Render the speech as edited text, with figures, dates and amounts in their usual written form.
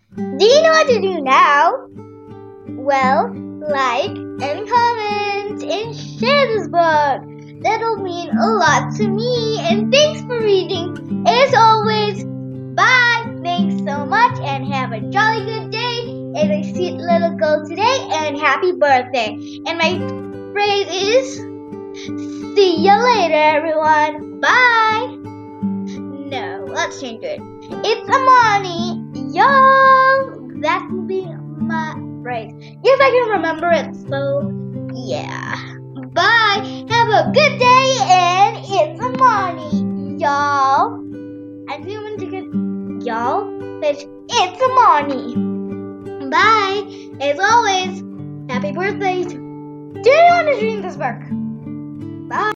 Do you know what to do now? Well, like and comment and share this book. That'll mean a lot to me. And thanks for reading. As always, bye. Thanks so much and have a jolly good day. And a sweet little girl today. And happy birthday. And my phrase is, see you later, everyone. Bye. No, let's change it. It's Amani, y'all. That will be my phrase. If I can remember it, so yeah. Bye. Have a good day, and it's Amani, y'all. I'm feeling to get y'all, but it's Amani. Bye. As always, happy birthday to anyone who's reading this book. Bye.